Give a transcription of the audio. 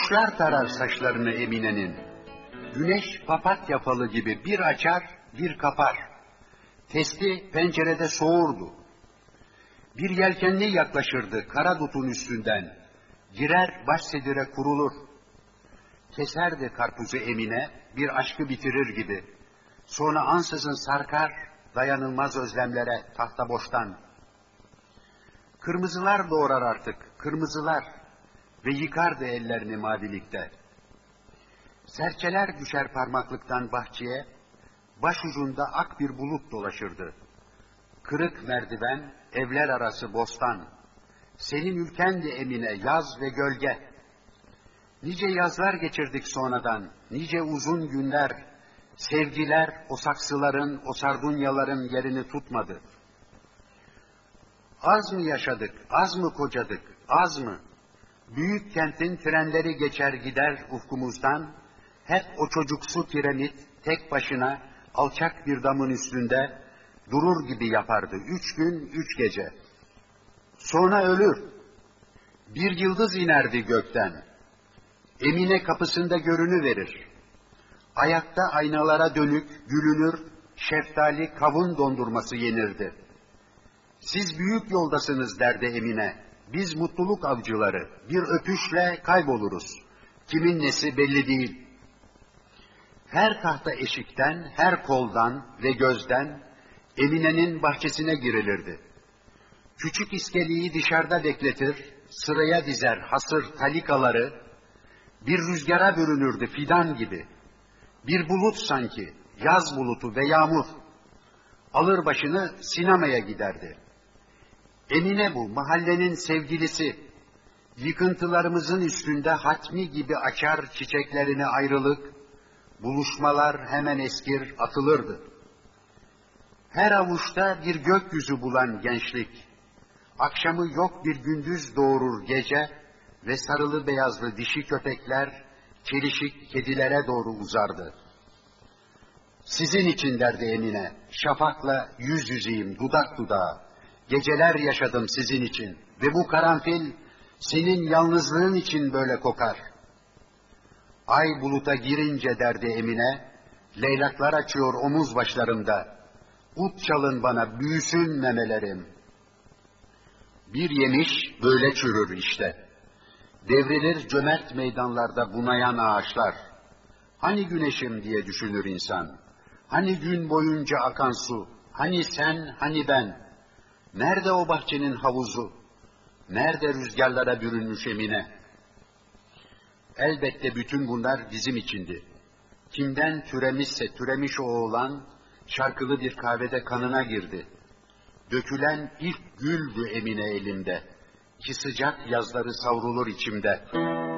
Kuşlar tarar saçlarını Emine'nin. Güneş papatya falı gibi bir açar, bir kapar. Testi pencerede soğurdu. Bir yelkenli yaklaşırdı kara dutun üstünden. Girer başsedire kurulur. Keserdi karpuzu Emine, bir aşkı bitirir gibi. Sonra ansızın sarkar, dayanılmaz özlemlere tahta boştan. Kırmızılar doğurar artık, kırmızılar ve yıkardı ellerini mavilikte. Serçeler düşer parmaklıktan bahçeye, başucunda ak bir bulut dolaşırdı. Kırık merdiven, evler arası bostan. Senin ülkendi Emine, yaz ve gölge. Nice yazlar geçirdik sonradan, nice uzun günler. Sevgiler, o saksıların, o sardunyaların yerini tutmadı. Az mı yaşadık, az mı kocadık, az mı? Büyük kentin trenleri geçer gider ufkumuzdan. Hep o çocuksu piramit, tek başına, alçak bir damın üstünde, durur gibi yapardı 3 gün 3 gece. Sonra ölür. Bir yıldız inerdi gökten. Emine kapısında görünüverir. Ayakta aynalara dönük, gülünür, şeftali kavun dondurması yenirdi. Siz büyük yoldasınız derdi Emine. Biz mutluluk avcıları, bir öpüşle kayboluruz. Kimin nesi belli değil. Her tahta eşikten, her koldan ve gözden Emine'nin bahçesine girilirdi. Küçük iskeleyi dışarıda bekletir, sıraya dizer hasır talikaları, bir rüzgara bürünürdü fidan gibi. Bir bulut sanki, yaz bulutu ve yağmur. Alır başını sinemaya giderdi. Emine bu, mahallenin sevgilisi. Yıkıntılarımızın üstünde hatmi gibi açar çiçeklerini ayrılık, buluşmalar hemen eskir atılırdı. Her avuçta bir gökyüzü bulan gençlik, akşamı yok bir gündüz doğurur gece ve sarılı beyazlı dişi köpekler, çelişik kedilere doğru uzardı. Sizin için derdi Emine, şafakla yüz yüzeyim dudak dudağa, geceler yaşadım sizin için ve bu karanfil senin yalnızlığın için böyle kokar. Ay buluta girince derdi Emine, leylaklar açıyor omuz başlarımda, ut çalın bana büyüsün memelerim. Bir yemiş böyle çürür işte. Devrilir cömert meydanlarda bunayan ağaçlar. Hani güneşim diye düşünür insan. Hani gün boyunca akan su. Hani sen, hani ben. Nerede o bahçenin havuzu? Nerede rüzgarlara bürünmüş Emine? Elbette bütün bunlar bizim içindi. Kimden türemişse türemiş o oğlan, şarkılı bir kahvede kanına girdi. Dökülen ilk güldü Emine elinde, ki sıcak yazları savrulur içimde.